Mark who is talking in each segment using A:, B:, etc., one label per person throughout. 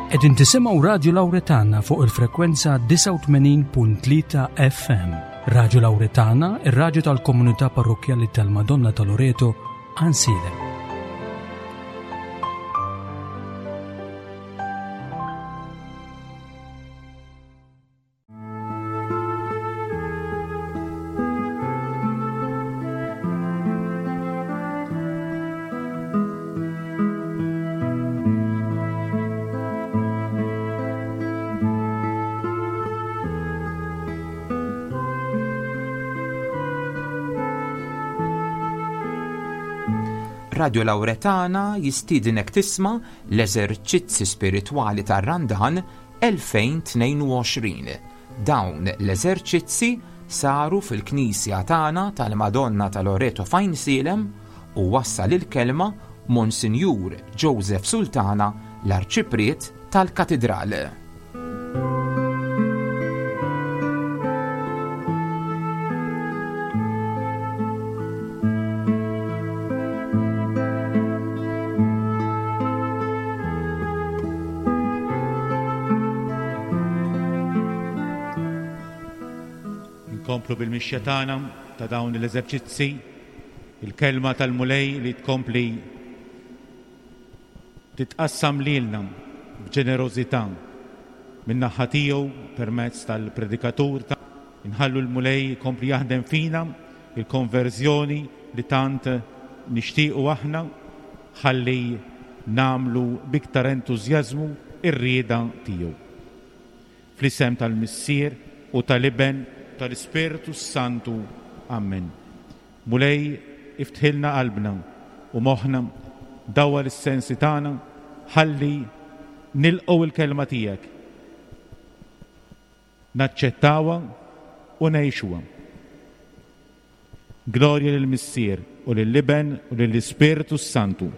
A: Qegħdin tisimgħu Radio Lawretana fuq il-frekwenza 89.3 FM. Radio Lawretana, ir-radju tal-Komunità Parrokjali tal-Madonna ta' Loreto, Ansilem.
B: Radio Lawretana jistiedinek tisma' l-eżerċizzi spiritwali tar-Randan 2022. Dawn l-eżerċizzi saru fil-Knisja tagħna tal-Madonna ta' Loreto f'Ansilem u wassal il-kelma Monsinjur Joseph Sultana, l-Arċipriet tal-Katedral.
C: Nkomplu bil-mixja tagħna ta' dawn l-eżerċizzi, il-kelma tal-mulej li tkompli titqassam lilna b'ġenerożità min-naħa tiegħu permezz tal-predikatur inħallu l-mulej jkompli jaħdem fina il-konverżjoni li tant nixtiequ aħna ħalli nagħmlu biktar entużjażmu ir-rieda tiegħu. Fl-isem tal-Missier u tal-Iben tal-Ispiritu Santu. Amen. Mulej iftħilna qalbna u moħħna, dawwar is-sensi tagħna ħalli nilqgħu il-kelma tiegħek, naċċettawha u ngħixuha. Glorja lill-Missier u lill-Iben u lill-Ispiritu Santu.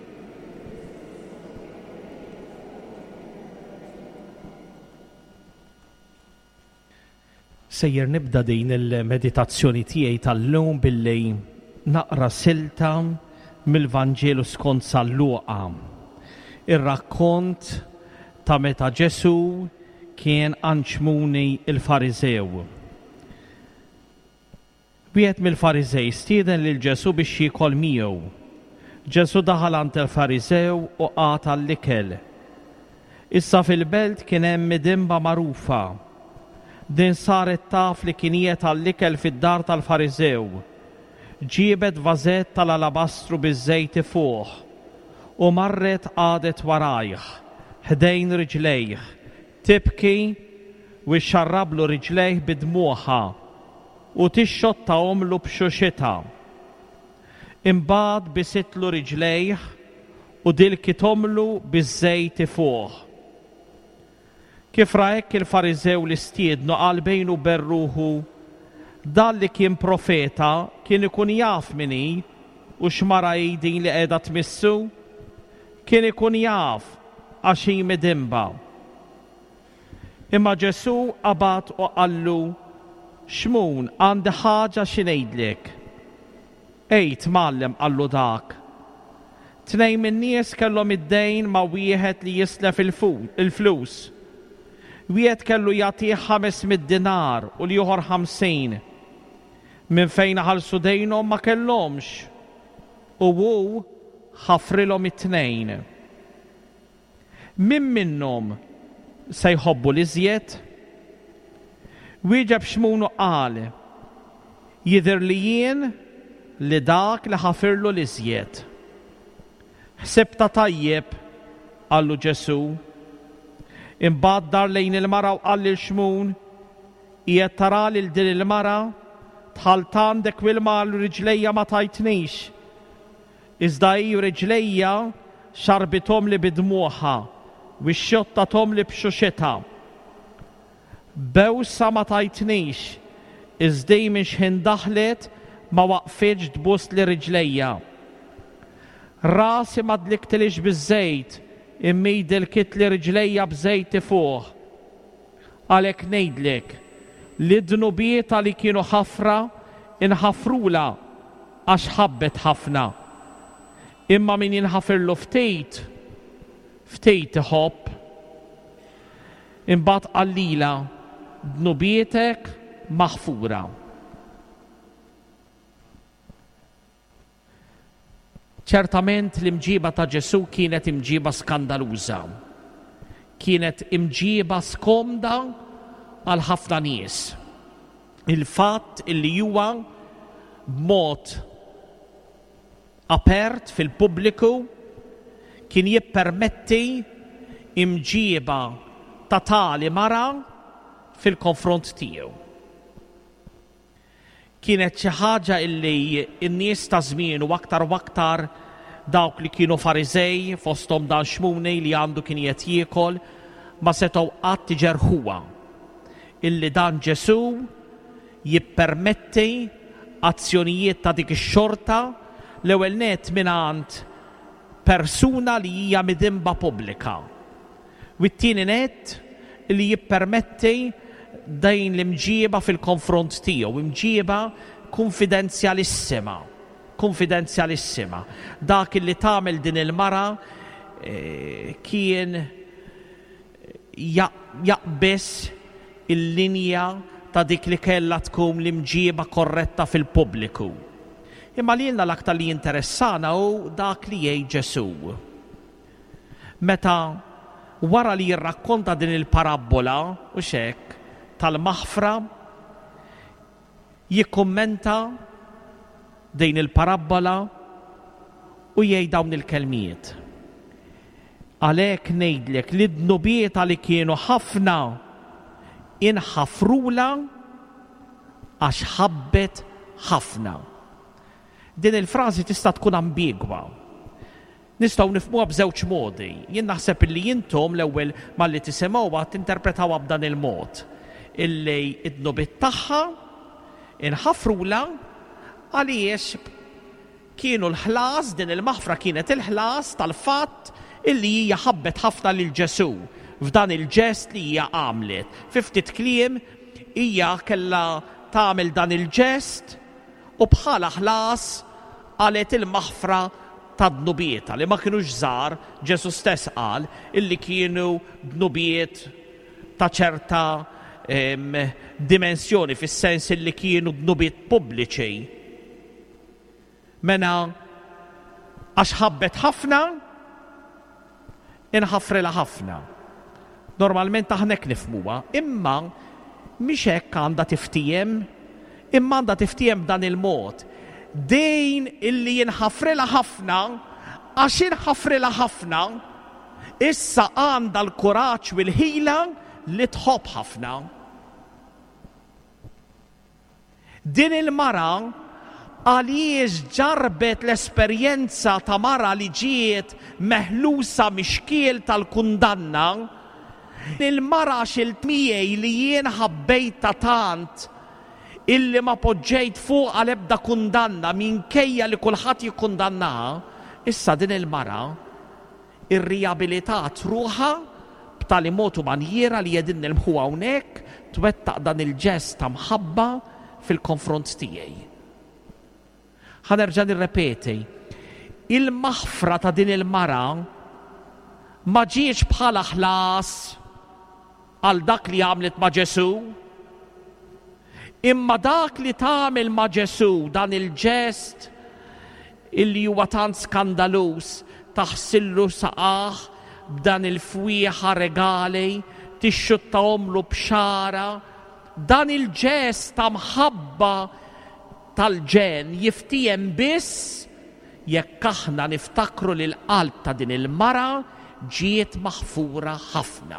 D: Sejjer nibda din il-meditazzjoni tiegħi tal-lum billi naqra silta mill-Vanġelu skont San Luqa. Ir-rakkont ta' meta Ġesu kien anċmuni il-Fariżew. Wieħed mill-Fariżej stieden lil Ġesu biex jiekol miegħu. Ġesu daħal għand il-Fariżew u qata l-ikel. Issa fil-belt kien hemm midimba magħrufa. Din saret taf li kien jiet għall-ikel fid-dar tal-Fariżew. Ġiebet vażett tal-alabastru biż-żejt fuq u marret qadet warajh, ħdejn riġlejh, tibki u xarrablu riġlejh bidmuħa u tixxottahomlu b'xuxita. Imbagħad bisitlu riġlejh u dilkithomlu biż-żejt fuq. Kif ra hekk il-Fariżew li stiednu qal bejnu berruħu, dan li kien profeta kien ikun jaf minni u x'mara din li qiegħda tmissu, kien ikun jaf għax hi midimba. Imma Ġesu qabad u qallu, xmun għandi ħaġa xi ngħidlek. Ejt Mallem, qallu dak. Tnejn min-nies kellhom id-dejn ma' wieħed li jislef il-flus. Wieħed kellu jagħtih 500 dinar u l-ieħor 50. Minn fejn ħallsu dejnhom ma kellhomx. U hu ħafrilhom it-tnejn. Min minnhom se jħobbu l-iżjed? Wieġeb xmunu qal, jidher li jien li dak li ħafirlu l-iżjed. Ħsibta tajjeb, qallu Ġesu. Imbagħad dar lejn il-mara u qal lil-xmun, qiegħed tara lil din il-mara dħalt għandek wilma għal riġlejja ma tajtnix. Iżda hi riġlejja xarbithom li bidmuħa u xxottathom li b'xuxita. Bewsa ma tajtnix, iżda minn x'ħin daħlet ma waqfitx tbuss li riġlejja. Rasi ma dliktilix biż-żejt, immi dilkit li riġlejja b'żejt fuq. Għalhekk ngħidlek li d-dnubieta li kienu ħafra inħafrula għax ħabbet ħafna. Imma min jinħafirlu ftit, ftit iħobb. Imbagħad qallila dnubietek maħfura. Ċertament l-imġiba ta' Ġesu kienet imġiba skandaluża. Kienet imġiba skomda għal ħafna nies. Il-fatt illi huwa b'mod apert fil-pubbliku kien jippermetti imġiba ta' tali mara fil-konfront tiegħu. Kienet xi ħaġa illi n-nies ta' żmien u aktar dawk li kienu Farizej fosthom dan Xmuni li għandu kien qed jiekol ma setgħu qatt iġerħuha. Illi dan Ġesu jippermetti azzjonijiet ta' dik ix-xorta l-ewwel nett mingħand persuna li hija midimba pubblika. U t-tieni nett li jippermetti dejn l-imġieba fil-konfront tiegħu, imġieba konfidenzjalissima. Dak li tagħmel din il-mara kien jaqbes il-linja ta' dik li kellha tkun l-imġieba korretta fil-pubbliku. Imma lilna l-aktar li jinteressana hu dak li jgħid Ġesu. Meta wara li jirrakkonta din il-parabola u xekk tal-maħfra jikkummenta din il-parabola u jgħid dawn il-kelmiet. Għalhekk ngħidlek li d-nubieta li kienu ħafna inħafrula għax ħabbet ħafna. Din il-frażi tista' tkun ambigwa. Nistgħu nifhmuha b'żewġ modi. Jien naħseb illi intom l-ewwel malli tisimgħuha tinterpretawha b'dan il-mod. Illi id-nubiet tagħha inħafrula għaliex kienu l-ħlas, din il-maħfra kienet il-ħlas tal-fatt illi hija ħabbet ħafna lil Ġesu f'dan il-ġest li hija għamlet. Fi ftit kliem hija kellha tagħmel dan il-ġest u bħala ħlas qalet il-maħfra tad-dnubieta li ma kinux żgħar. Ġesu stess qal illi kienu dnubiet ta' ċerta dimensjoni fis-sens illi kienu dnubiet pubbliċi. Mena għax ħabbet ħafna inħafrila ħafna. Normalment aħnek nifhmuha, imma mhix hekk għandha tiftijem, imma għandha tiftijem b'dan il-mod. Dejn illi jinħafrila ħafna, għax inħafrila ħafna, issa għandha l-kuraġġ u l-ħila li tħobb ħafna. Din il-mara għaliex ġarbet l-esperjenza ta' mara li ġiet meħlusa mixkiel tal-kundanna, il-mara xil-tmijaj li jien ħabbejta tant illi ma poġġejt fuq għal-ebda kundanna minkejja li kulħadd jikkundannaha, issa din il-mara ir-riabilitat ruħha b'tali mod u manjera li jedin nilmħu hawnhekk twettaq dan il-ġest ta' mħabba fil-konfront tiegħi. Ħanerġa' nirrepeti, il-maħfra ta' din il-mara ma ġiex bħala ħlas għal dak li għamlet ma' Ġesu, imma dak li tagħmel ma' Ġesu dan il-ġest illi huwa tant skandalus taħsillu saqaħ b'dan il-fwieħa regali tixxutta omlu b'xara, dan il-ġest ta' mħabba tal-ġen jiftijem biss jekk aħna niftakru li l-qalb ta' din il-mara ġiet maħfura ħafna.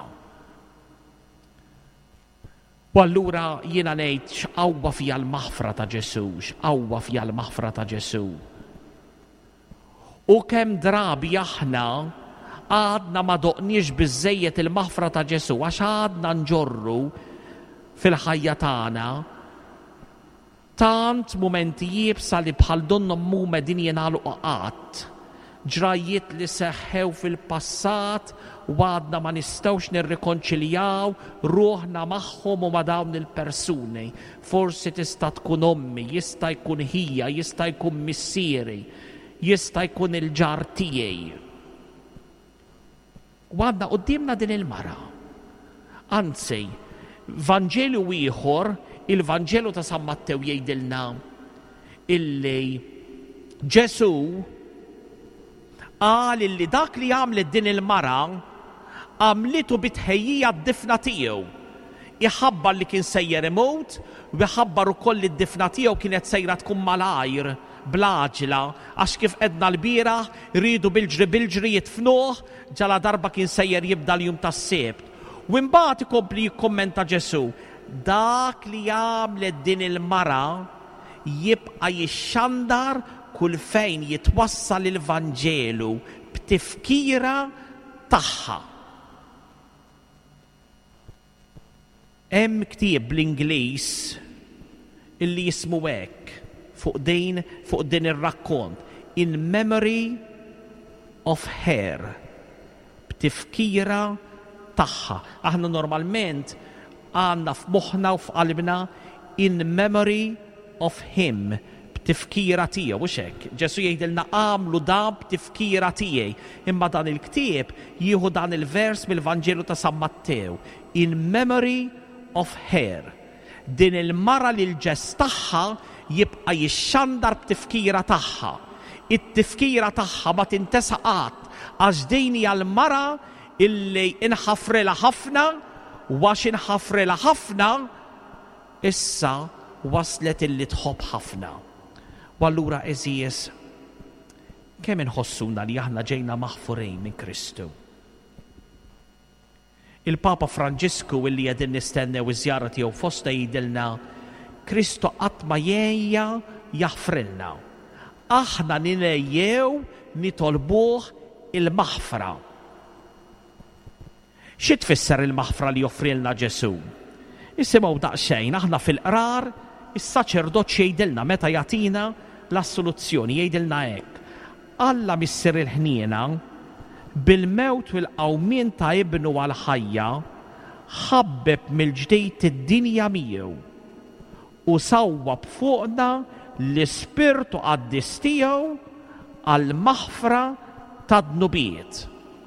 D: U allura jiena ngħid x'qawwa fija l-maħfra ta' Ġesu, x'qawwa fija l-maħfra ta' Ġesu. U kemm drabi aħna għadna ma doqniex biżżejjed il-maħfra ta' Ġesu għax għadna nġorru fil-ħajja tagħna tant momenti jibsa li bħal donnom mume din jingħalqu qatt, ġrajiet li seħħew fil-passat u għadna ma nistgħux nirrikonċiljaw ruħna magħhom u ma' dawn il-persuni. Forsi tista' tkun ommi, jista' jkun hija, jista' jkun missieri, jista' jkun il-ġar tiegħi. U għadna qudiemna din il-mara. Anzi, Vanġelu ieħor, il-Vanġelu ta' San Mattew jgħidilna illi Ġesu qal illi dak li għamlet din il-mara għamlitu bitħejjija d-difna tiegħu. Iħabbar li kien sejjer imut u iħabbar ukoll id-difna tiegħu kienet sejra tkun malajr blaġla għax kif qedna l-bieraħ iridu bil-ġri jitfnuh ġala darba kien sejjer jibda l-jum tas-Sebt. U mbagħad ikompli jikkommenta Ġesu, dak li għamlet din il-mara jibqa' jixxandar kull fejn jitwassal il-Vanġelu b'tifkira tagħha. Hemm ktieb bl-Ingliż illi jismu hekk fuq din ir-rakkont In Memory of Her, b'tifkira tagħha. Aħna normalment għandna f'moħħna u f'qalbna In Memory of Him, b'tifkira tiegħu, mhux hekk. Ġesu jgħidilna għamlu dan b'tifkira tiegħi. Imma dan il-ktieb jieħu dan il-vers mill-Vanġelu ta' San Mattew. In Memory of Her. Din il-mara li l-ġess tagħha jibqa' jixxandar b'tifkira tagħha. It-tifkira tagħha ma tintesa qatt għax din hija l-mara illi inħafrela ħafna u għax inħafrela ħafna issa waslet illi tħobb ħafna. U allura eżies kemm inħossuna li aħna ġejna maħfurin minn Kristu. Il-Papa Franġisku illi qegħdin nistennew iż-żjara tiegħu fostna jgħidilna Kristu qatt ma jgħejja jaħfrilna. Aħna ninejjew nitolbuh il-maħfra. Xi tfisser il-maħfra li joffrilna Ġesu? Isimgħu daqsxejn aħna fil-qrar is-saċerdot jgħidilna meta jagħtina l-assoluzzjoni jgħidilna hekk. Alla missier il-ħniena bil-mewt u l-qawmien ta' ibnu għal-ħajja ħabbeb mill-ġdejt id-dinja miegħu u sawwab fuqna l-ispirtu qaddis tiegħu għall-maħfra tad-dnubiet.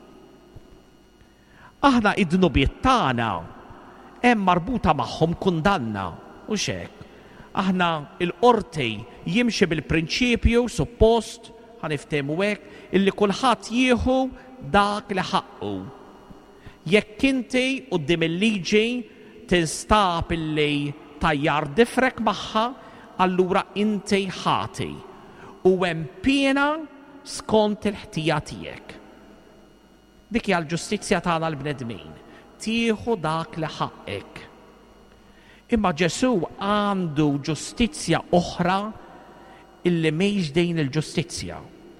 D: Aħna id-dnubiet tagħna hemm marbuta magħhom kundanna u xek. Aħna il-qorti jimxi bil-prinċipju suppost ħaniftehmu hekk illi kulħadd jieħu dak li ħaqqu. Jekk inti quddiem il-liġi tinstab illi tajjar difrek magħha, allura inti ħati u hemm piena skont il-ħtija tiegħek. Dik hija l-ġustizzja tagħna l-bnedmin. Tieħu dak li ħaqek. Imma Ġesu għandu ġustizzja oħra illi mhijiex dejn il-ġustizzja.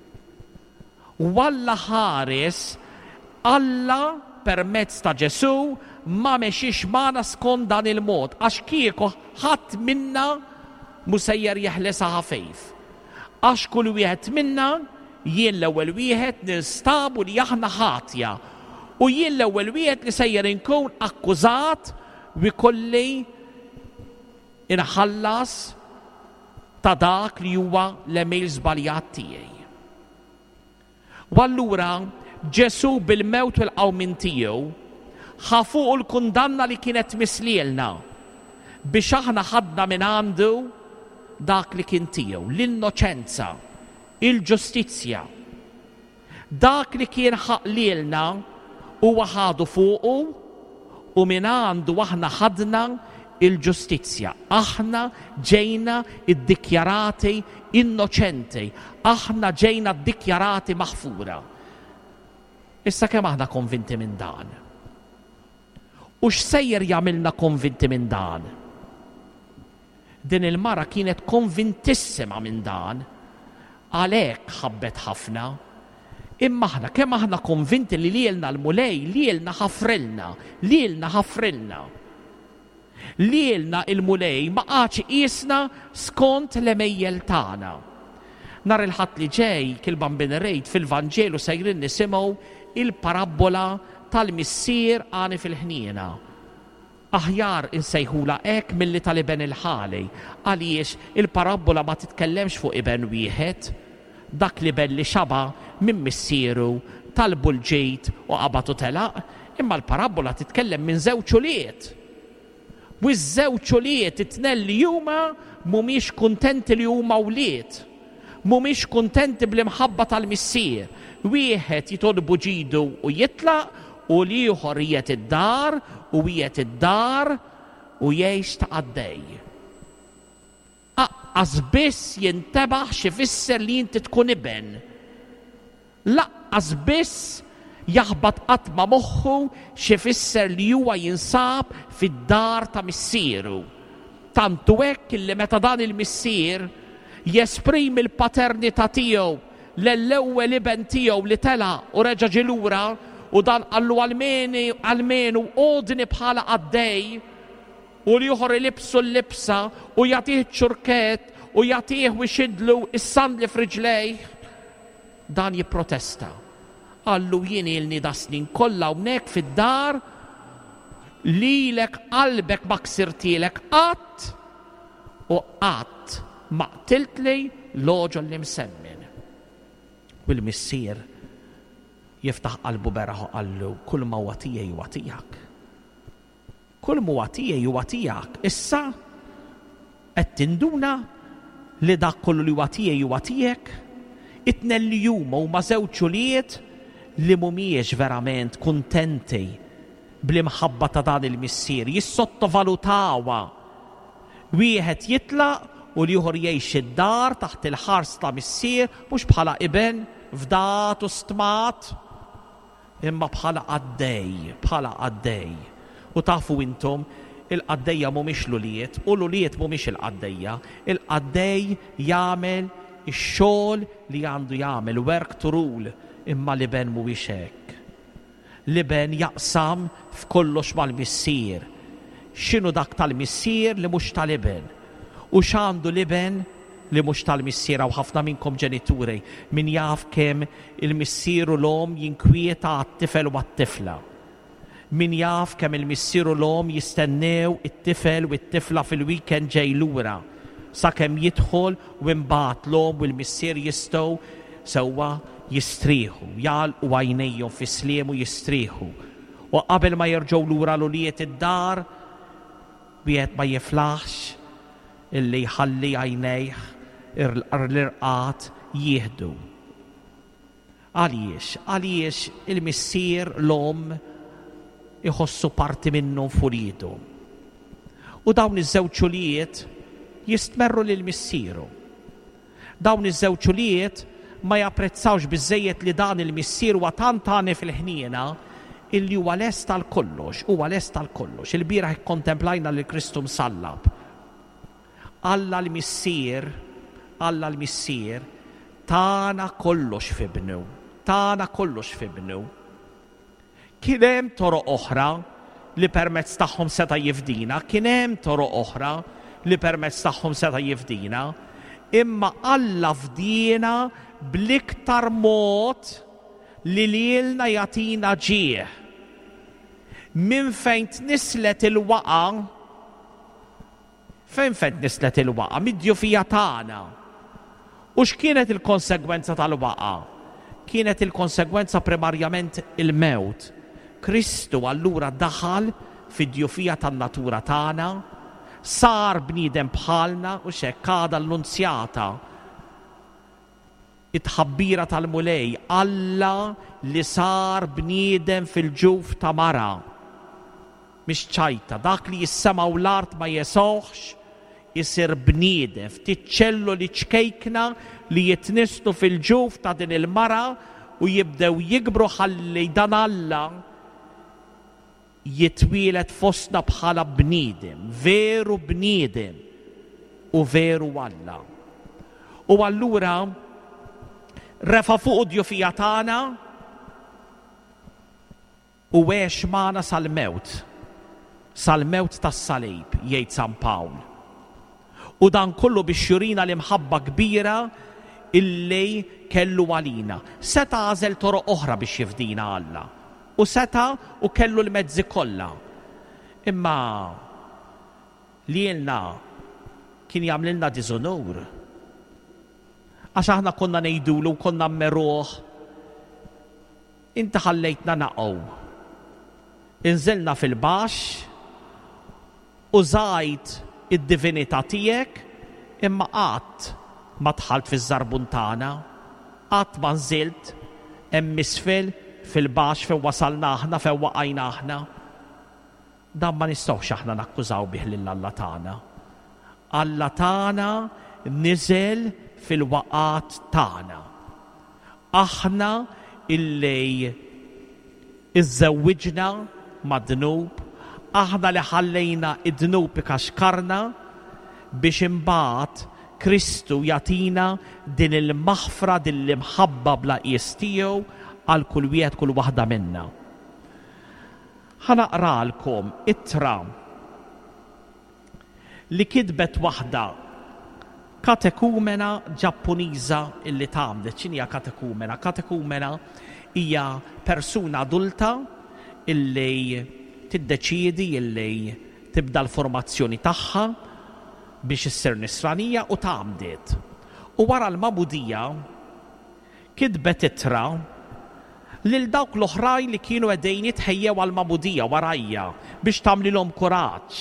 D: Walla ħares Alla permezz ta' Ġesu ma mexiex magħna skont dan il-mod għax kieku ħadd minna musejjer jeħlesha ħafejf. Għax kull wieħed minna jien l-ewwel wieħed nistabu li aħna ħatja u jien l-ewwel wieħed li sejjer inkun akkużat u jkolli inħallas ta' dak li huwa l-email żbaljat tiegħi. U allura Ġesu bil-mewt u l-qawmin tiegħu ħafuq l-kundanna li kienet mislielna biex aħna ħadna minn għandu dak li kien tiegħu, l-innoċenza, il-ġustizzja. Dak li kien ħaqlilna huwa ħadu fuqu u minn għandu aħna ħadna il-ġustizzja. Aħna ġejna iddikjarati innoċenti, aħna ġejna iddikjarati maħfura. Issa kemm aħna konvinti minn dan? U x'sejjer jagħmilna konvinti minn dan? Din il-mara kienet konvintissima minn dan, għalhekk ħabbet ħafna. Imma aħna kemm aħna konvinti li lielna l-mulej, lielna ħafrilna, lielna ħafrilna. Lielna il-mulej ma qatx qiesna skont l-emejjel tagħna. Nar il-ħadd li ġej kil-bambin rejt fil-Vanġelu sejrin nisimgħu il-parabola tal-missier għani fil-ħniena. Aħjar insejħula hekk milli tal-iben il-ħali, għaliex il-parabola ma titkellemx fuq iben wieħed, dak li ben li xaba minn missieru talbu l-ġejt u qabatu telaq, Imma l-parabola titkellem minn żewġ uliet. U ż-żewġ uliet it-tnejn li huma mhumiex kuntenti li huma wlied. Mhumiex kuntenti bl-imħabba tal-missier. Wieħed jitolbu ġidu u jitlaq u l-ieħor qiegħed id-dar u qiegħed id-dar u jgħix ta' għaddej. Aqqas biss jintebaħ x'ifisser li inti tkun iben. Laqqas biss jaħbad qatt ma' moħħu x'ifisser li huwa jinsab fid-dar ta' missieru. Tantu hekk illi meta dan il-missier jesprimi l-paternità tiegħu l-ewwel iben tiegħu li tela u reġa' ġie lura u dan qallu għalmenu għodni bħala għaddej u l-ieħor ilibsu l-libsa u jagħtih ċurket u jagħtih u jxidlu is-sandli f'riġlejh, dan jipprotesta. Qallu jien ilni da snin kollha hawnhekk fid-dar lilek qalbek ma ksirtilek qatt u qatt ma qtiltli l-oġol li msemmin. U l-missier jiftaħ qalbu beraħu qallu kull ma huwa tiegħi huwa tiegħek. Kull ma huwa tiegħi huwa tiegħek. Issa qed tinduna li dak kollu li huwa tiegħi huwa tiegħek. It-tnejn li huma żewġ uliet li mhumiex verament kuntenti bl-imħabba ta' dan il-missier, jissottovalutawha. Wieħed jitlaq u l-ieħor jgħix id-dar taħt il-ħars ta' missier mhux bħala iben fdat u stmat, imma bħala għaddej. U tafu intom, il-qaddejja mhumiex l-uliet u l-uliet mhumiex il-qaddejja. Il-qaddej jagħmel ix-xogħol li għandu jagħmel, work to rule, imma l-iben mhuwiex hekk. L-iben jaqsam f'kollox mal-missier. X'inhu dak tal-missier li mhux tal-iben? U x'għandu l-iben li mhux tal-missier? U ħafna minnkom ġenituri min jaf kemm il-missier u l-om jinkwieta għat-tifel u għat-tifla. Min jaf kemm il-missier u l-om jistennew it-tifel u t-tifla fil-weekend ġej lura sakemm jidħol u imbagħad l-om u l-missier jistgħu sewwa jistrieħu, jgħalqu għajnejhom fis-sliem u jistrieħu. U qabel ma jerġgħu lura l-uliet id-dar, wieħed ma jiflaħx illi jħalli għajnejh l-irqat jieħdu. Għaliex il-missier l-om iħossu parti minnhom furidu. U dawn iż-żewġ uliet jistmerru lill-missieru. Dawn iż-żewġ uliet ma japprezzawx biżżejjed li dan il-missier huwa tant tani fil-ħniena illi huwa lest għal kollox. Il-bieraħ ikkontemplajna li Kristu msallab. Alla l-missier tana kollox fibnu. Kien hemm toroq oħra li permezz tagħhom seta' jifdina, imma Alla fdina bl-iktar mod li lilna jagħtina ġieħ. Min fejn tnislet il-waqa' mid-djufija tagħna. U x'kienet il-konsegwenza tal-waqa'? Kienet il-konsegwenza primarjament il-mewt. Kristu allura daħal fid-djufija tan-natura tagħna, sar bniedem bħalna u x'hekk għada l-nunzjata. It-ħabbira tal-mulej, Alla li sar bniedem fil-ġuf ta' mara. Mhix ċajta, dak li jissema u l-art ma jesoħx, jisir bniedem, ftit ċellu li ċkejkna li jitnistu fil-ġuf ta' din il-mara u jibdew jikbru ħalli dan Alla jitwielet fostna bħala bniedem, veru bniedem u veru Alla. U allura refa fuq djufija tagħna u għex magħna sal-mewt tas-salib, jgħid San Pawl. U dan kollu biex jurina l-imħabba kbira illi kellu għalina. Seta għażel toroq oħra biex jifdina Alla. U seta u kellu l-mezzi kollha. Imma li jilna kien jagħmlilna diżonur. Għax aħna konna ngħidulu u konna mmeruh, inti ħallejtna naqgħu. inżilna fil-baxx, użajt id-divinità tiegħek, imma qatt ma dħalt fiż-żarbuntana, qatt ma nżilt hemm isfel fil-baxx fejn wasalna aħna, fejn waqajna aħna. Dan ma nistgħux aħna nakkużaw bih lil Alla tagħna. Alla tagħna niżel fil-waqat tagħna. Aħna illi iżżewwiġna mad-dnub, aħna li ħallejna id-dnub ikaxkarna biex imbagħad Kristu jagħtina din il-maħfra, din l-imħabba bla qies tiegħu għal kull wieħed kull waħda minna. Ħanaqralkom ittra li kitbet waħda katekumena Ġappuniża illi tagħmlet. X'inhi katekumena? Katekumena hija persuna adulta illi tiddeċiedi illi tibda l-formazzjoni tagħha biex issir nisranija u tagħmdet. U wara l-mabudija kitbet ittra lil dawk l-oħrajn li kienu qegħdin jitħejjew għall-mabudija warajja biex tagħmlilhom kuraġġ.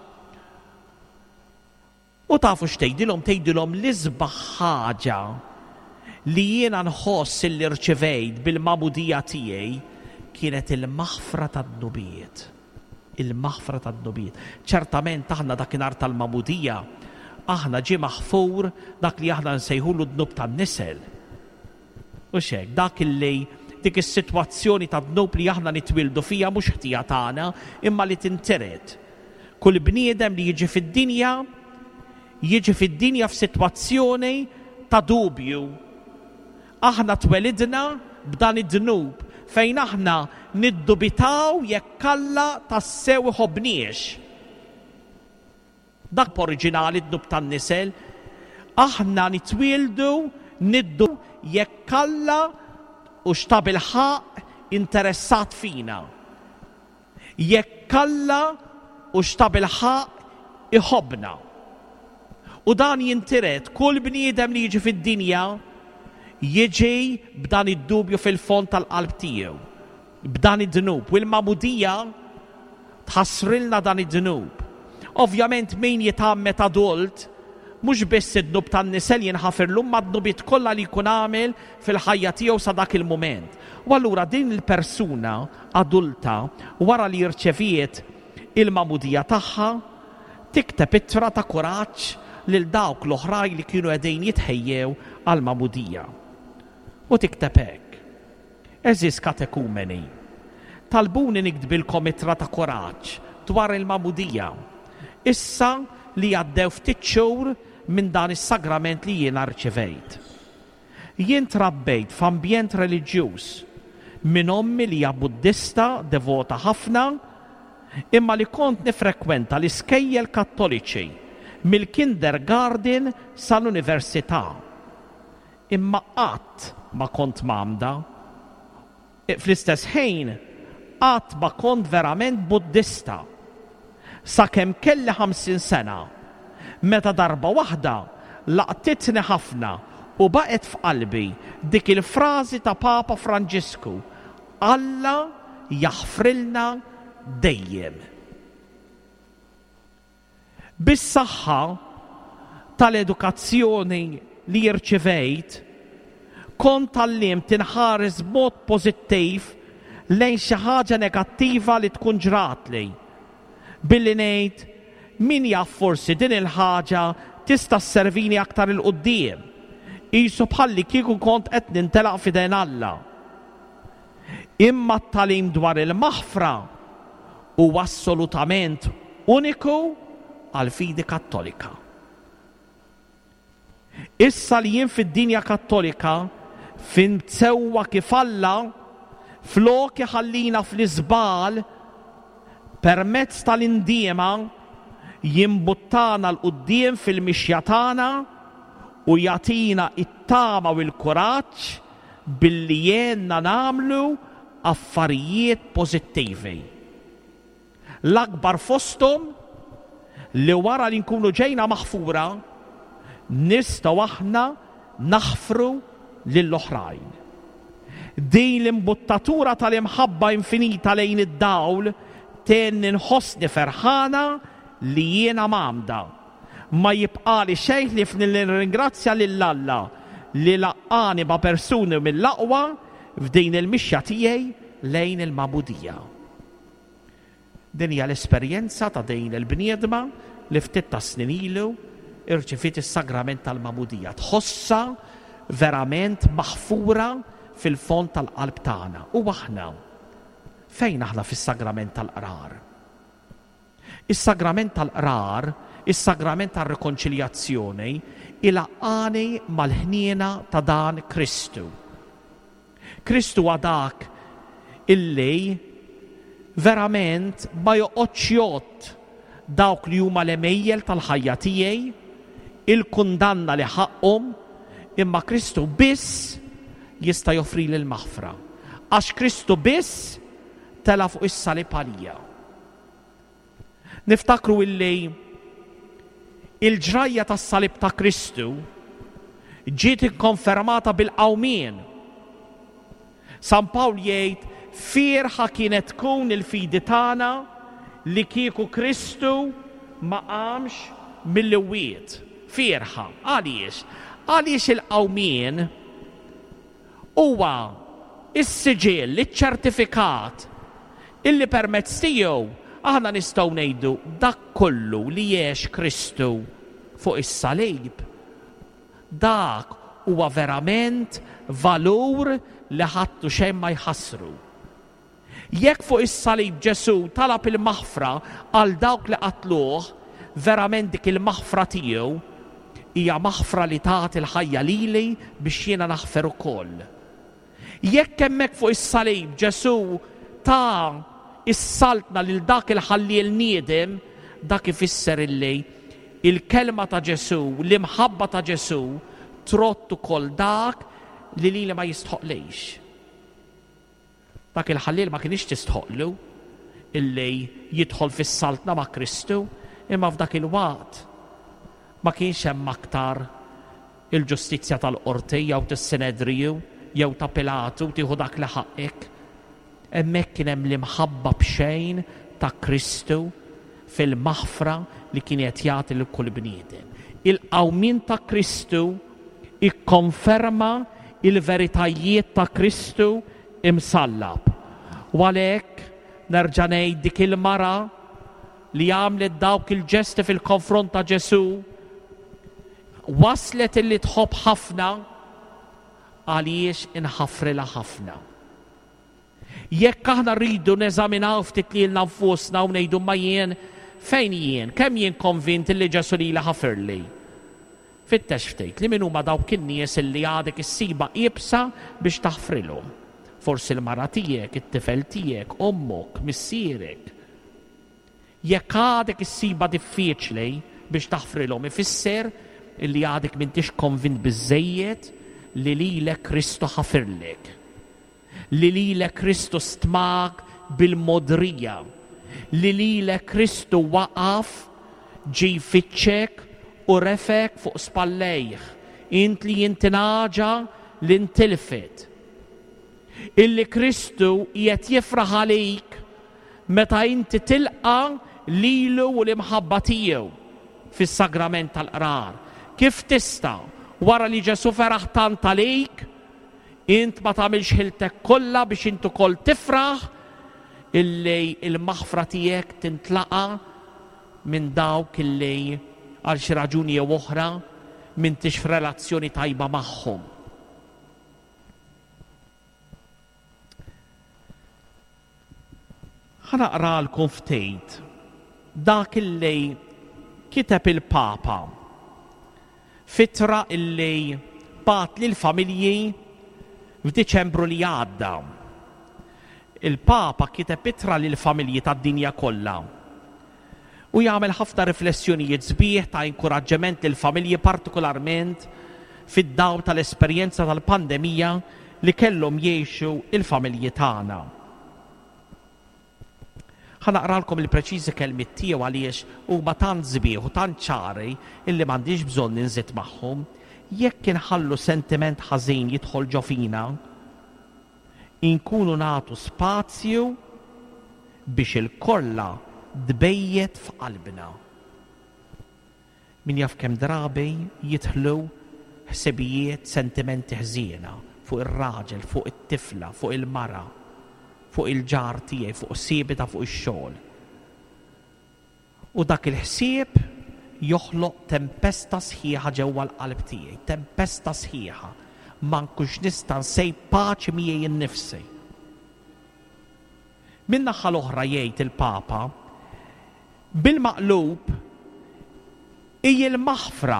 D: U tafu x'tgħidilhom? Tgħidilhom l-isbaħ ħaġa li jiena nħoss li rċevejt bil-mabudija tiegħi kienet il-maħfra tad-nubiet. Il-maħfra tad-nubiet. Ċertament aħna dakinhar tal-mabudija aħna ġie maħfur dak li aħna nsejħulu d-dnub tan-nisel. U x'hekk dak illi dik is-sitwazzjoni tad-dnub li aħna nitwildu fija mhux ħtija tagħna imma li tintered. Kull bniedem li jiġi fid-dinja f'sitwazzjoni ta' dubju. Aħna twelidna b'dan id-dnub fejn aħna niddubitaw jekk Alla tassew iħobbniex. Dak oriġinali d-dnub tan-nisel, aħna nitwildu niddu jekk Alla u x'ta' bil-ħaq interessat fina. Jekk Alla u x'ta' bil-ħaq iħobbna. U dan jintiret kull bniedem li jiġi fid-dinja jiġi b'dan id-dubju fil-fond tal-qalb tiegħu. B'dan id-dnub. U l-mabudija tħassrilna dan id-dnub. Ovvjament min jitgħammet adult mhux biss id-dnub tan-nisel jinħafirlu ma d-dnubiet kollha li jkun għamel fil-ħajja tiegħu sa dak il-mument. U allura din il-persuna adulta wara li rċeviet il-mabudija tagħha tikteb ittra ta' kuraġġ lil dawk l-oħrajn li kienu qegħdin jitħejjew għall-mabudija. U tikteb hekk: Eżis katekumeni, talbuni nikdbilkom ittra ta' kuraġġ dwar il-mabudija. Issa li għaddew ftit xhur minn dan is-sagrament li jiena rċevejt. Jien trabbejt f'ambjent reliġjuż minn ommi li hija Buddista devota ħafna, imma li kont nifrekwenta l-iskejjel kattoliċi mill-kindergarten sal-università. Imma qatt ma kont mamda. Fl-istess ħin qatt ma kont verament Buddista. Sakemm kelli 50 sena, meta darba waħda laqtitni ħafna u baqgħet f'qalbi dik il-frażi ta' Papa Franġisku: Alla jaħfrilna dejjem. Bis-saħħa tal-edukazzjoni li rċevejt, kont tallimt tinħares b'mod pożittiv lejn xi ħaġa negattiva li tkun ġratli. Billi ngħid min jaf forsi din il-ħaġa tista' sservini aktar il-qudiem. Qisu bħalli kieku kont qed nintelaq f'idejn Alla. Imma t-talim dwar il-maħfra huwa assolutament uniku għal-fidi kattolika. Issa li jien fid-dinja kattolika fin sewwa kif Alla flok iħallina fl-iżbal permezz tal-indiema jimbuttana l-qudiem fil-mixja tagħna u jagħtina it-tama u l-kuraġġ billi jenna nagħmlu affarijiet pożittivi. L-akbar fosthom li wara li nkunu ġejna maħfura nistgħu aħna naħfru lill-oħrajn. Din l-imbuttatura tal-imħabba infinita lejn id-dawl tenni nħossni ferħana li jiena mamda. Ma jibqali xejn li nirringrazzja lill-Alla li laqqani ma' persuni mill-aqwa f'din il-mixja tiegħi lejn il-mabudija. Din hija l-esperjenza ta' din il-bniedma li ftit ta' snin ilu irċifiet is-sagrament tal-mabudija. Tħossa verament maħfura fil-fond tal-qalb tagħna. U aħna fejn aħna fis-sagrament tal-qrar? Is-sagrament tal-qrar, is-sagrament tal-rikonċiljazzjoni ilaqqani mal-ħniena ta' dan Kristu. Kristu għadak illi verament ma joqgħodx jgħod dawk li huma l-emejjel tal-ħajja tiegħi, il-kundanna li ħaqhom, imma Kristu biss jista' joffri lil maħfra. Għax Kristu biss tela fuq is-salib għalija. Niftakru illi il-ġrajja tas-salib ta' Kristu ġiet ikkonfermata bil-qawmien. San Pawl jgħid firħa kienet tkun il-fidi tagħna li kieku Kristu ma qamx mill-imwiet. Firħa. Għaliex? Għaliex il-qawmien huwa is-siġill, iċ-ċertifikat illi permezz tiegħu aħna nistgħu ngħidu dak kollu li jgħix Kristu fuq is-salib. Dak huwa verament valur li ħadtu xejn ma jħassru. Jekk fuq is-salib Ġesu talab il-maħfra għal dawk li qatluh, verament dik il-maħfra tiegħu hija maħfra li tagħti l-ħajja lili biex jiena naħfer ukoll. Jekk hemmhekk fuq is-salib Ġesu ta' issaltna lil dak il-ħalli l-niedem, dak ifisser illi il-kelma ta' Ġesu, l-imħabba ta' Ġesu trott ukoll dak li ma jistħoqlejx. Dak il-ħallil ma kienx tistħoqlu illi jidħol fis-saltna ma' Kristu, imma f'dak il-waqt ma kienx hemm aktar il-ġustizzja tal-qorti jew tas-Sinedriju jew ta' Pilatu tieħu dak li ħaqek. Hemmhekk kien hemm l-imħabba b'xejn ta' Kristu fil-maħfra li kien qed jagħti lil kull bniedem. Il-qawmien ta' Kristu ikkonferma il-veritajiet ta' Kristu imsallab. U għalhekk nerġa' ngħid dik il-mara li għamlet dawk il-ġesti fil-konfront ta' Ġesu waslet illi tħobb ħafna għaliex inħafrila ħafna. Jekk aħna rridu neżaminaw ftit lilna nfusna u ngħidu ma jien fejn jien, kemm jien konvint illi Ġesu li ħafirli. Fittex ftit li min huma dawk in-nies illi għadek issiba qiebsa biex taħfrilhom. Forsi l-mara tiegħek, it-tifel tiegħek, ommok, missierek. Jekk għadek issiba diffiċli biex taħfrilhom ifisser illi għadek m'intix konvint biżżejjed li lilek Kristu ħafirlek. Li lilek Kristu stmak bil-modrija. Li lilek Kristu waqaf ġi fitxek u refek fuq spallejh. Int li jintinaġa l-intilfet. Illi Kristu jiet jifraħ għalik meta inti tilqa lilu u l-imħabba tiegħu fis-sagrament tal-qrar. Kif tista' wara li Ġesu feraħ tant għalik, int ma tagħmilx ħiltek kollha biex int ukoll tifraħ illi il-maħfra tiegħek tintlaqa minn dawk illi għal xi raġuni jew oħra m'intix f'relazzjoni tajba magħhom. Ħanaqralkom ftit dak illi kiteb il-Papa fitra illi bat lil familji f'Diċembru li għadda. Il-Papa kiteb itra lil familji tad-dinja kollha u jagħmel ħafna riflessjonijiet sbieħ ta' inkoraġġiment lil familji partikolarment fid-dawl tal-esperjenza tal-pandemija li kellhom jgħixu il-familji tagħna. Ħanaqralkom il-preċiżi kelmiet tiegħu għaliex huma tant sbieħ u tant ċari illi m'għandix bżonn ninżid magħhom. Jekk inħallu sentiment ħażin jidħol ġo fina, inkunu nagħtu spazju biex il-kolla dbejjet f'qalbna. Min jaf kemm drabi jidħlu ħsebijiet, sentimenti ħżiena fuq ir-raġel, fuq it-tifla, fuq il-mara, fuq il-ġar tiegħi, fuq siebita, fuq ix-xogħol. U dak il-ħsieb joħloq tempesta sħiħa ġewwa l-qalb tiegħi, tempesta sħiħa. Ma nkunx nista' nsejb paċi miegħi innifsi. Min naħa l-oħra jgħid il-Papa bil-maqlub hija l-maħfra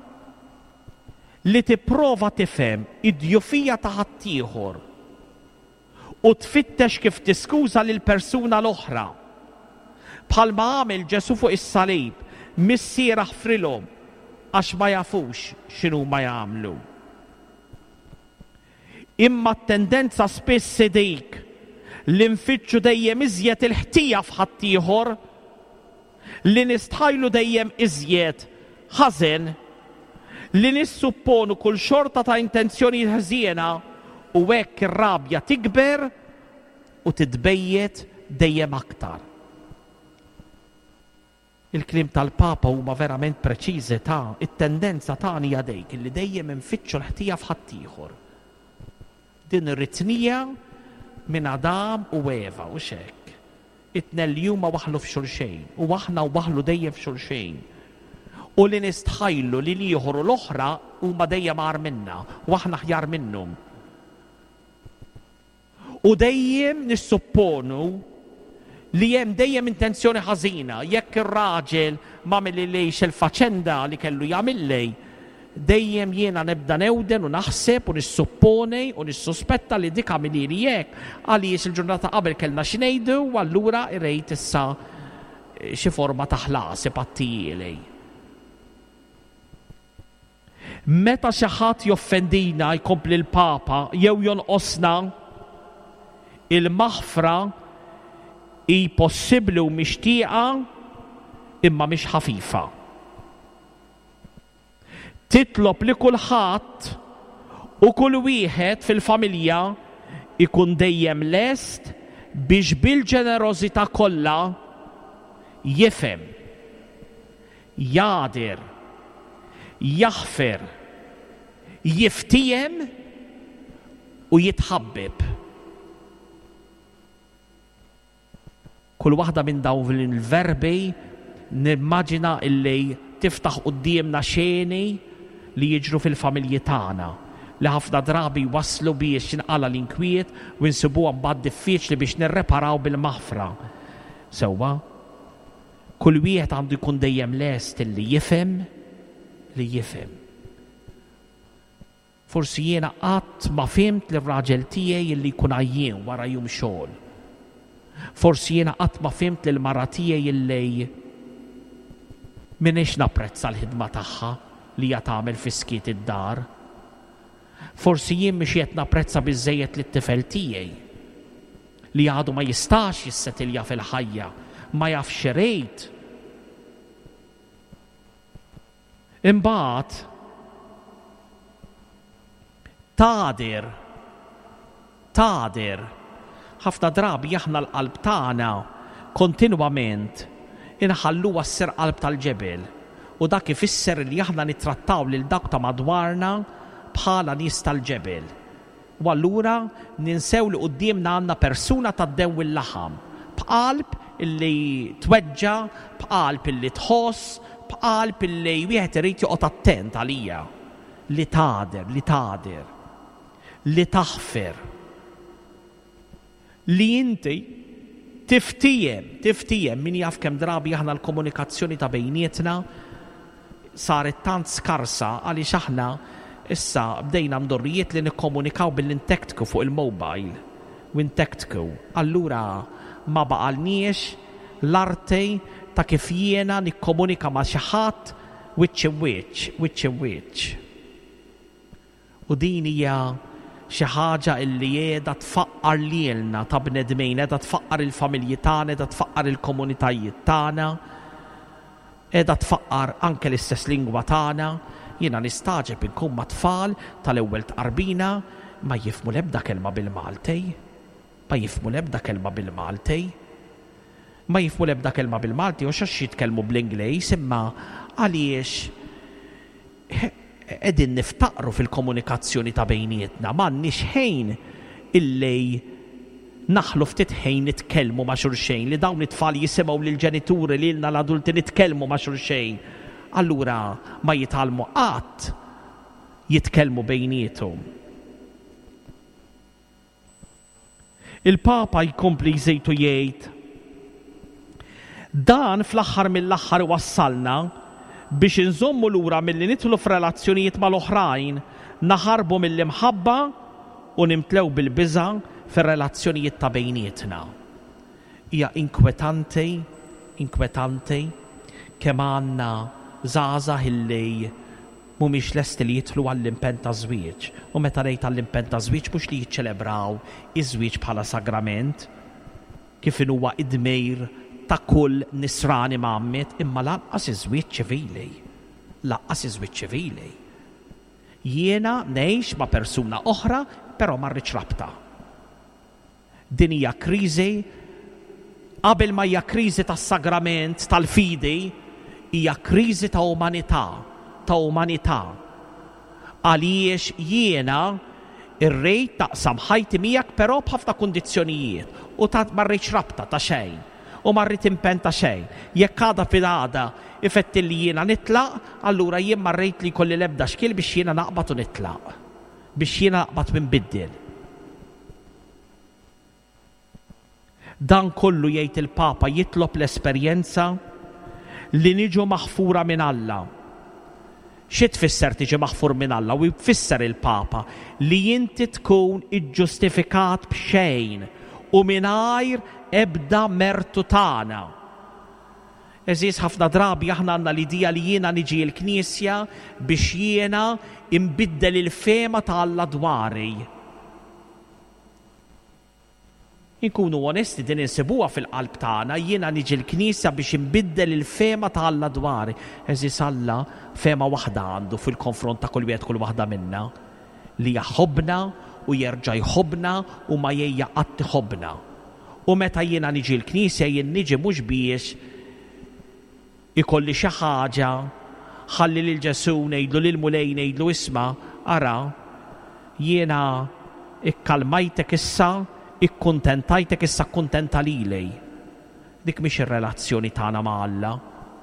D: li tipprova tifhem id-djufija ta' ħaddieħor u tfittex kif tiskuża lil persuna l-oħra. Bħalma għamel Ġesu fuq is-salib, missiera ħfrilhom għax ma jafux x'inhu ma jagħmlu. Imma t-tendenza spiss dik li nfittxu dejjem iżjed il-ħtija f'ħaddieħor, li nistħajlu dejjem iżjed ħażen, li nissupponu kull xorta ta' intenzjoni ħżiena u hekk ir-rabja tikber u titbejjed dejjem aktar. Il-kliem tal-Papa huma verament preċiżi ta' it-tendenza tagħna hija dik li dejjem infittxu l-ħtija f'ħaddieħor. Din ir-ritnija minn Adam u Eva u xek. It-tnelli huma waħlu f'xulxejn u aħna waħlu dejjem f'xulxejn. U li nistħajlu li ieħor u l-oħra huma dejjem għar minna u aħna ħjar minnhom. U dejjem nissupponu li hemm dejjem intenzjoni ħażina, jekk ir-raġel m'għamel lejx il-faċenda li kellu jagħmillej, dejjem jiena nibda newden u naħseb u nissupponi u nissuspetta li dik għamilili hekk għaliex il-ġurnata qabel kellna xi ngħidu u allura irrid issa xi forma ta' ħlasib għattijieli. Meta xi ħadd joffendina jkompli l-Papa jew jonqosna, il-maħfra hi possibbli u mixtieqa imma mhix ħafifa. Titlob li kulħadd u kull wieħed fil-familja ikun dejjem lest biex bil-ġenerożità kollha jifhem, jagħdir, jaħfer, jiftiem u jitħabbib. Kull waħda minn dawn il-verbi nimmaġina illi tiftaħ qudiemna xeni li jiġru fil-familji tagħna li ħafna drabi waslu biex jinqala l-inkwiet u nsibuha mbagħad diffiċli biex nirreparaw bil-maħfra. Sewwa, kull wieħed għandu jkun dejjem lest li jifhem li jifhem. Forsi jiena qatt ma fimt li r-raġel tiegħi li jkun għajjien wara jum xogħol. Forsi jiena qatt ma fimt li l-mara tiegħi li minix napprezza l-ħidma tagħha li hija tagħmel fiskiet id-dar. Forsi jien mhix qed napprezza biżżejjed lit-tifel tiegħi li għadu ma jistax jissetilja fil-ħajja, ma jafx xerejt. Imbagħad tagħdir ħafna drabi aħna l-qalb tagħna kontinwament inħalluha ssir qalb tal-ġebel u dak ifisser li aħna nittrattaw lil dawk ta' madwarna bħala nies tal-ġebel. U allura ninsew li qudiemna għandna persuna tad-dew il-laħam, b'qalb illi tweġġa, b'qalb illi tħoss, b'qalb illi wieħed irid joqgħod attent għalija, li tagħdir, li taħfer, li inti tiftijem min jaf kemm drabi aħna l-komunikazzjoni ta' bejnietna saret tant skarsa għaliex aħna issa bdejna mdorrijiet li nikkomunikaw bil-intektku fuq il-mobile u intektku. Allura ma baqalniex l-arti ta' kif jiena nikkomunika ma' xi ħadd wiċċ in wiċċ. U din hija xi ħaġa illi qiegħda tfaqqar lilna ta' bnedmejn, qiegħda tfaqqar il-familji tagħna, qiegħda tfaqqar il-komunitajiet tagħna, qiegħda tfaqqar anke l-istess lingwa tagħna. Jiena nistaġeb inkun ma' tfal tal-ewwel tqarbina ma jifhmu l-ebda kelma bil-Maltej, ma jifmu l-ebda kelma bil-Malti u xax jitkellmu bl-Ingliż, imma għaliex qegħdin niftaqru fil-komunikazzjoni ta' bejnietna, m'għandniex ħin illi naħlu ftit ħin nitkellmu ma' xulxejn, li dawn it-tfal jisimgħu lill-ġenituri li lna l-adulti nitkellmu ma' xulxejn. Allura ma jitalmu qatt jitkellmu bejniethom. Il-Papa jkompli jżejtu jgħid dan fl-aħħar mill-aħħar wassalna biex inżommu lura milli nidħlu f'relazzjonijiet mal-oħrajn, naħarbu mill-imħabba u nimtlew bil-biża' fir-relazzjonijiet ta' bejnietna. Hija inkwetanti kemm għandna żgħażagħ illi mhumiex lesti li jidħlu għall-impenn ta' żwieġ. U meta ngħid għall-impenn ta' żwieġ mhux li jiċċelebraw iż-żwieġ bħala sagrament, kif huwa id-dmejr ta' kull nisrani Muhammad, imma lanqas iż-żwieġ ċivili. Lanqas iż-żwieġ ċivili. Jiena ngħix ma' persuna oħra, però ma rridx rabta. Din hija kriżi, qabel ma hija kriżi tas-sagrament tal-fidi, hija kriżi ta' umanità. Għaliex jiena irrejt taqsam ħajti miegħek però b'ħafna kundizzjonijiet u ta' ma rridx rabta ta' xejn u ma rrid impenn ta' xejn. Jekk għada fil-għada ifetti li jiena nitlaq, allura jien ma rrid li jkolli l-ebda xkil biex jiena naqbad u nitlaq. Biex jiena naqbad minbiddel. Dan kollu jgħid il-Papa jitlob l-esperjenza li niġu maħfura minn Alla. Xi tfisser tiġi maħfur minn Alla? U jfisser il-Papa li inti tkun iġġustifikat b'xejn u mingħajr ebda mertu tagħna. Eżiż ħafna drabi aħna għandna l-idea li jiena niġi l-Knisja biex jiena imbiddel il-fema ta' Alla dwari. Inkunu onesti din insibuha fil-qalb tagħna, jiena niġi l-Knisja biex imbiddel il-fema ta' Alla dwari. Eżiż Alla fema waħda għandu fil-konfront ta' kull wieħed kull waħda minna li jaħobna u jerġa' jħobna u ma jgħajja qatt iħobna. U meta jiena niġi l-Knisja jien niġi mhux biex ikolli xi ħaġa ħalli lil Ġesu ngħidlu lil mulej ngħidlu isma' ara jiena ikkalmajtek issa, ikkuntentajtek issa kuntenta lilej. Dik mhix ir-relazzjoni tagħna ma' Alla.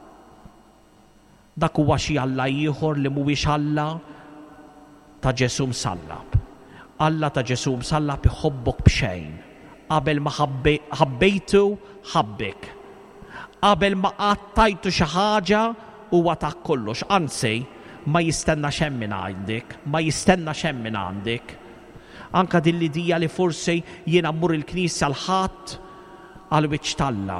D: Dak huwa xi Alla ieħor li mhuwiex Alla ta' Ġesu msallab. Alla ta' Ġesu msallab iħobbok b'xejn. Qabel ma ħabbejtu ħabbek. Qabel ma qattajtu xi ħaġa huwa ta' kollox. Anzi, ma jistenna xemm minn għandek, ma jistenna xemm minn għandek. Anka din l-idea li forsi jiena mmur il-Knisja l-ħadd għal wiċċ talla.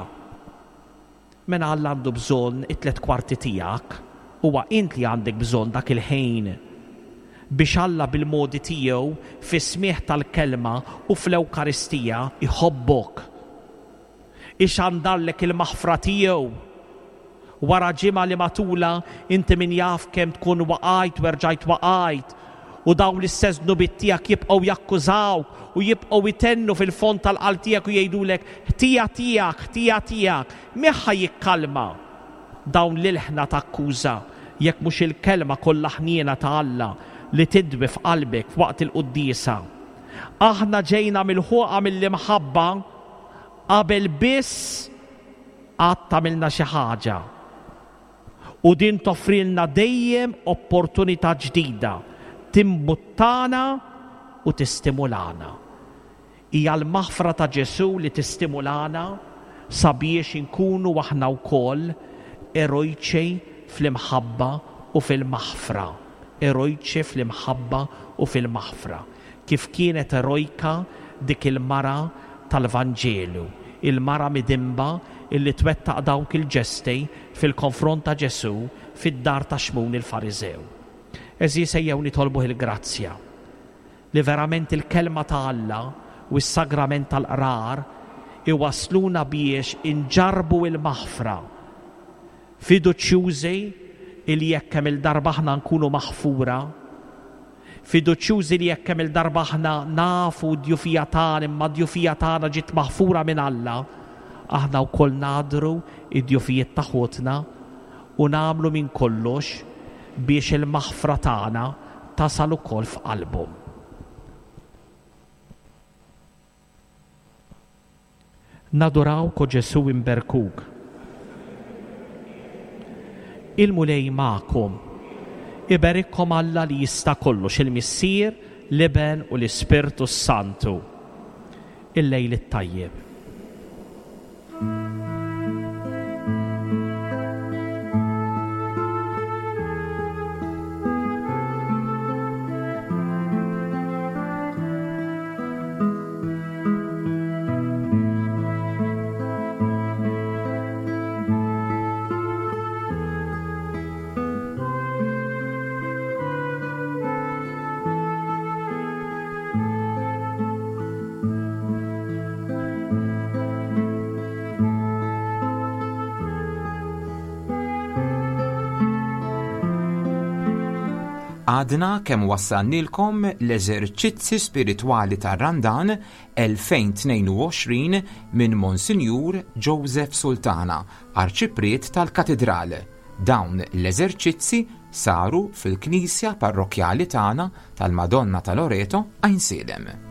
D: Mena Alla għandu bżonn it-tlet kwarti tiegħek, huwa int li għandek bżonn dak il-ħin biex Alla bil-modi tiegħu fis-smieħ tal-kelma u fl-Ewkaristija iħobbok. Ixandallek il-maħfra tiegħu wara ġimgħa li matula inti min jaf kemm tkun waqajt u rġajt waqajt u dawn l-istess nubiet tiegħek jibqgħu jakkużawk u jibqgħu jitennu fil-fond tal-qalb tiegħek u jgħidulek ħtija tiegħek, meħħa jikkalma dawn l-ilħna takkuża jekk mhux il-kelma kollha ħniena ta' Alla li tidwi f'qalbek f'waqt il-qudiesa. Aħna ġejna mill-ħuqa mill-imħabba qabel biss qatt tagħmilna xi ħaġa. U din toffrilna dejjem opportunità ġdida timbuttana u tistimulana. Hija l-maħfra ta' Ġesu li tistimulana sabiex inkunu aħna wkoll erojċi fl-imħabba u fil-maħfra. Erojċi fl-imħabba u fil-maħfra. Kif kienet erojka dik il-mara tal-Vanġelu, il-mara midimba illi twettaq dawk il-ġesti fil-konfront ta' Ġesu fid-dar ta' Xmun il-Fariżew. Eżis ejjew nitolbuh il-grazzja li verament il-kelma ta' Alla u s-sagrament tal-qrar iwasluna biex inġarbu il-maħfra fiduċjużi li jekk hemm il-darba aħna nkunu maħfura, fiduċjużi li jekk hemm il-darba aħna nafu djufija tagħna imma djufija tagħna ġiet maħfura minn Alla, aħna wkoll nadru id-djufijiet ta' ħutna u nagħmlu minn kollox biex il-maħfra tagħna tasal ukoll f'qalbhom. Nadurawk o Ġesu imberkuk. Il-mulej magħkom. Iberikkom Alla li jista' kollox, il-Missier, l-Iben u l-Ispirtu Santu. Il-lejl it-tajjeb.
B: Għadna kemm wassannilkom l-eżerċizzi spiritwali tar-Randan 2022 minn Monsinjur Joseph Sultana, arċipriet tal-Katedral. Dawn l-eżerċizzi saru fil-Knisja Parrokjali tagħna tal-Madonna ta' Loreto Ainsilem.